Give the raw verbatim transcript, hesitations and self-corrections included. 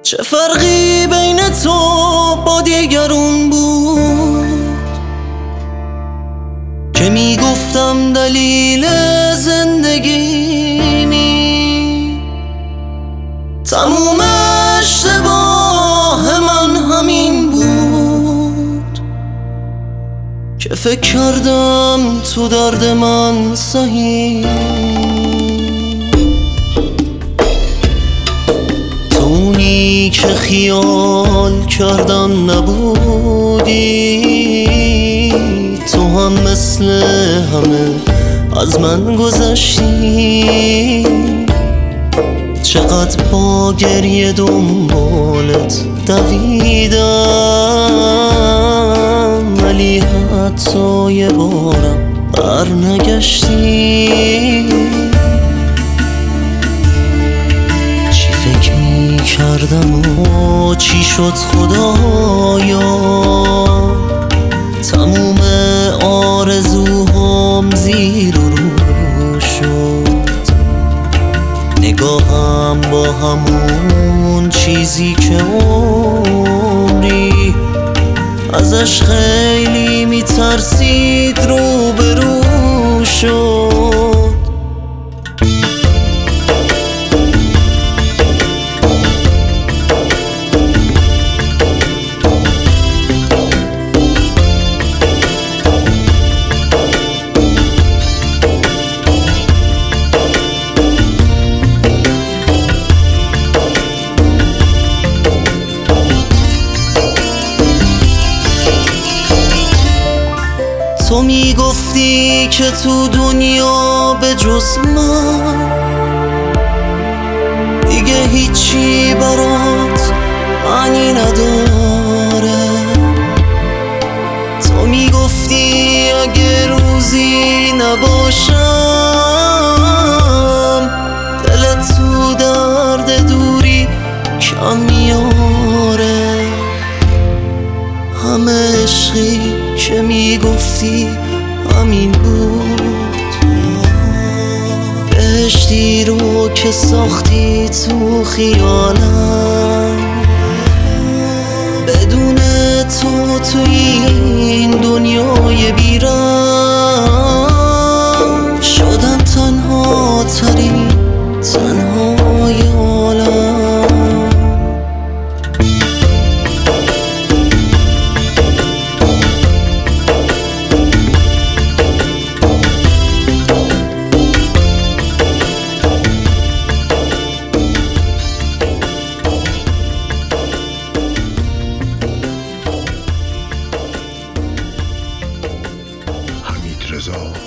چه فرقی بین تو با دیگرون بود که میگفتم دلیل زندگیمی؟ تموم اشتباه من همین بود که فکر کردم تو درد من سهی. اونی که خیال کردم نبودی، تو هم مثل همه از من گذشتی. چقدر با گریه دنبالت دویدم، ولی حتی یه بارم بر نگشتی. کردم و چی شد خدایا، تموم آرزوهام زیر و رو شد. نگاهم با همون چیزی که عمری ازش خیلی میترسید رو به رو شد. تو میگفتی که تو دنیا به جز من دیگه هیچی برات معنی نداره. تو میگفتی اگه روزی نباشم دلت تو درد دوری کم میاره. همه عشقی که میگفتی همین بود، بهشتی رو که ساختی تو خیالم. بدون تو تو این دنیای بیرم شدم تنها ترین تنهای عالم. حمید رضا